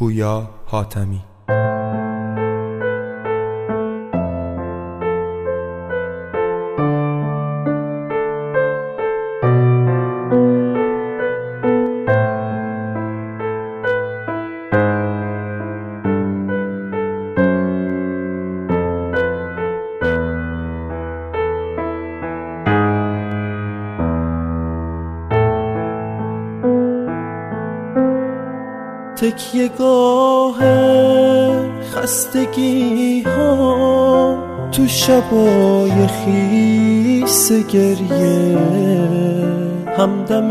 پویا حاتمی. تکیه‌گاه خستگی ها تو شبای خیس گریه، همدم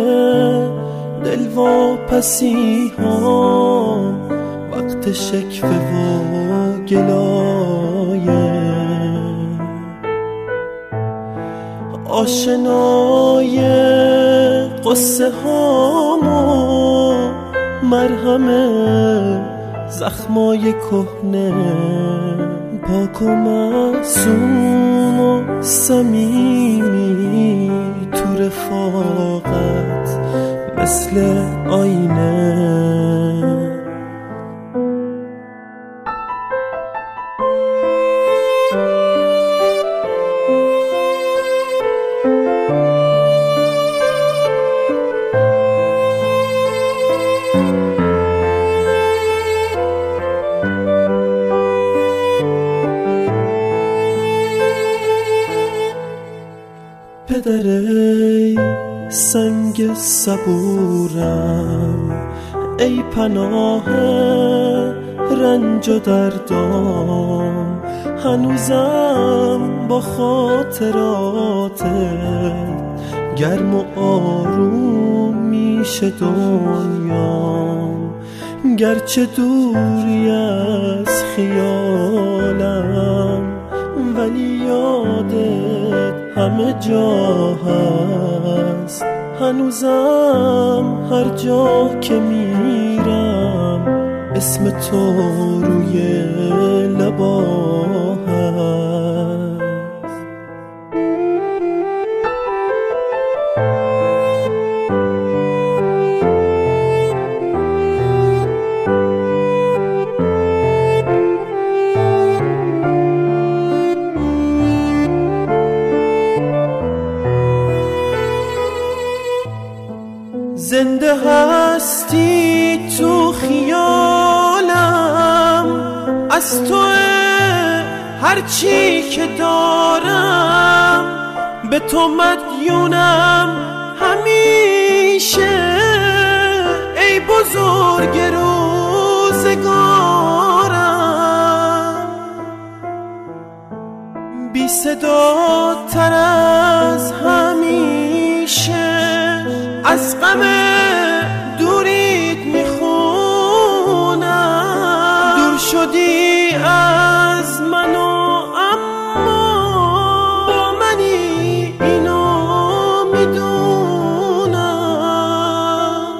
دلواپسی ها وقت شکوه و گلایه، آشنای قصه هامو مرهم زخمای کهنه، پاک و معصوم و صمیمی تو رفاقت مثل آینه. پدر ای سنگ صبورم، ای پناه رنج و دردام، هنوزم با خاطراتت گرم و آروم میشه دنیام، گرچه دوری از خیالم ولی یادت همه جا هست، هنوزم هر جا که میرم اسم تو روی لبا هست. زنده هستی تو خیالم، از تو هرچی که دارم، به تو مدیونم همیشه، ای بزرگ روزگارم، بی صدا تر از همیشه از غم دوریت میخونم، دور شدی از من و اما با منی اینو میدونم.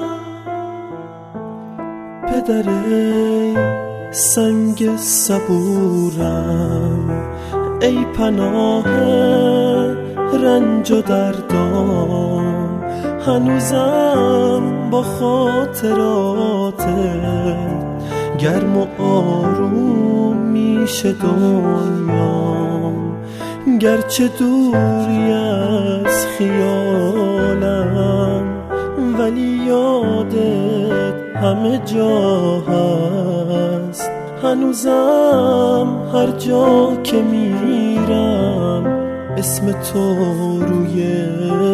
پدر ای سنگ صبورم، ای پناه رنج و دردام، هنوزم با خاطراتت گرم و آروم میشه دنیام، گرچه دوری از خیالم ولی یادت همه جا هست، هنوزم هر جا که میرم اسم تو روی